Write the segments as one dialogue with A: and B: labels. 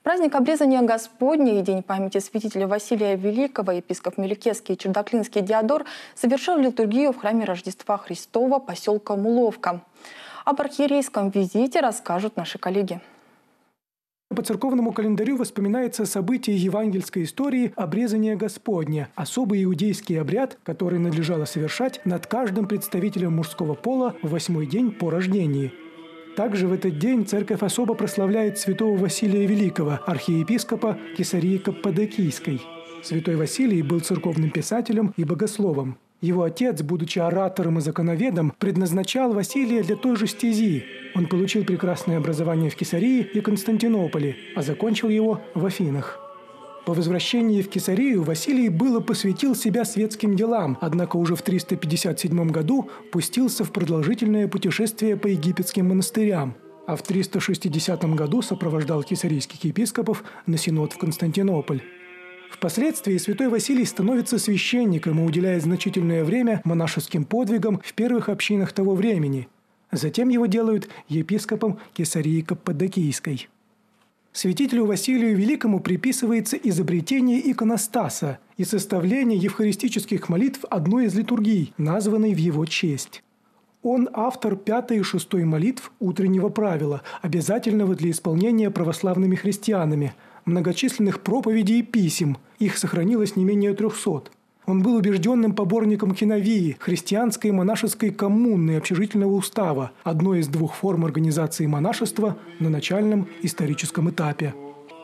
A: Праздник обрезания Господня и День памяти святителя Василия Великого епископ Меликесский и Чердаклинский Диодор совершил литургию в храме Рождества Христова поселка Муловка. Об архиерейском визите расскажут наши коллеги.
B: По церковному календарю воспоминается событие евангельской истории обрезания Господня, особый иудейский обряд, который надлежало совершать над каждым представителем мужского пола в 8-й день по рождении. Также в этот день церковь особо прославляет святого Василия Великого, архиепископа Кесарии Каппадокийской. Святой Василий был церковным писателем и богословом. Его отец, будучи оратором и законоведом, предназначал Василия для той же стези. Он получил прекрасное образование в Кесарии и Константинополе, а закончил его в Афинах. По возвращении в Кесарию Василий было посвятил себя светским делам, однако уже в 357 году пустился в продолжительное путешествие по египетским монастырям, а в 360 году сопровождал кесарийских епископов на синод в Константинополь. Впоследствии святой Василий становится священником и уделяет значительное время монашеским подвигам в первых общинах того времени. Затем его делают епископом Кесарии Каппадокийской. Святителю Василию Великому приписывается изобретение иконостаса и составление евхаристических молитв одной из литургий, названной в его честь. Он автор 5-й и 6-й молитв утреннего правила, обязательного для исполнения православными христианами, многочисленных проповедей и писем, их сохранилось не менее 300. Он был убежденным поборником киновии, христианской монашеской коммуны общежительного устава, одной из 2 форм организации монашества на начальном историческом этапе.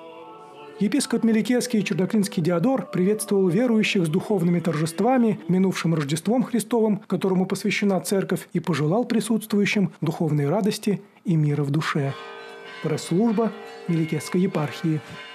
B: Епископ Меликесский и Чердаклинский Диодор приветствовал верующих с духовными торжествами, минувшим Рождеством Христовым, которому посвящена церковь, и пожелал присутствующим духовной радости и мира в душе. Пресс-служба Меликесской епархии.